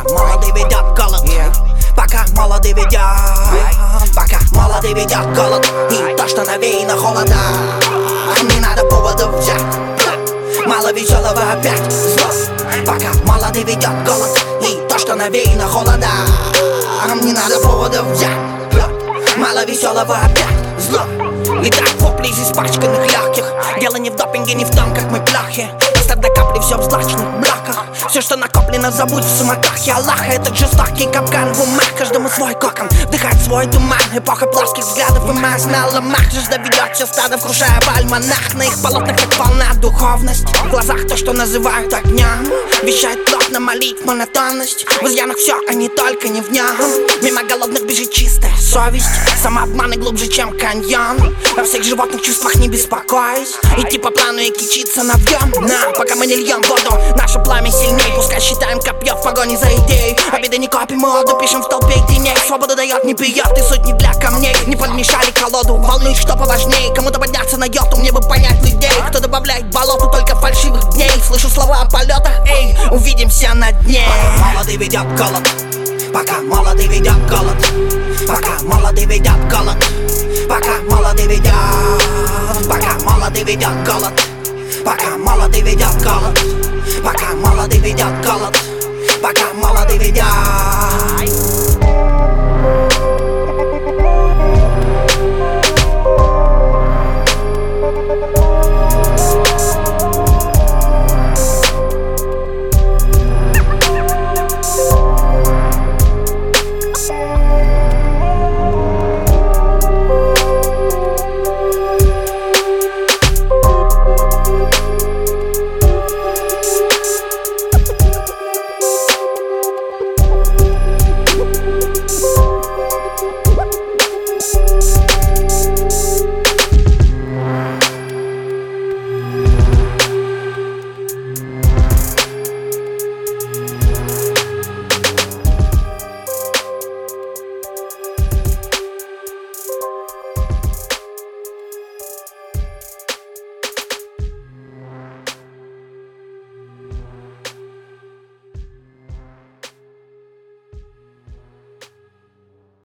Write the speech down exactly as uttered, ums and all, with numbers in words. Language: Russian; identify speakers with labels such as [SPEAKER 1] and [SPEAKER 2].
[SPEAKER 1] молодый ведет голод, пока молодый ведет, пока молодый ведет голод. И то, что навеяно холода, не надо поводов взять. Мало веселого опять зло, пока молодый ведет голод. И то, что навеяно холода, не надо поводов взять. Мало веселого опять зло. И так вопли из испачканных легких. Дело не в допинге, не в том, как мы плохи. Просто до капли все в злачных блоках. Все, что накоплено, забудь в суматохе Аллаха. Этот жестокий капкан в умах, каждому свой кокон, вдыхать свой туман. Эпоха плоских взглядов и масс на ломах. Жажда ведет все стадо, вкрушая в альманах. На их полотнах как волна духовность. В глазах то, что называют огнем, вещает плотно, молить монотонность. В изъянах все, а не только не в нем. Мимо голодных бежит чистая совесть. Самообман и глубже, чем каньон. Во всех животных чувствах не беспокоюсь. Идти по плану и кичиться навьем. На, пока мы не льем воду, наше пламя сильней. Пускай считаем копье в погоне за идеей. Обиды не копим, моду пишем в толпе теней. Свободу дает, не пьет, и суть не для камней. Не подмешали колоду, волнует, что поважнее. Кому-то подняться на йоту, мне бы понять людей. Кто добавляет в болоту только фальшивых дней. Слышу слова о полетах, эй, увидимся на дне. Пока молодый ведет голод, пока молодый ведет голод, пока молодый ведет голод, пока молодый ведет, пока молодый ведет голод, пока молодый ведет голод, пока молодый ведет голод, пока молодый ведет.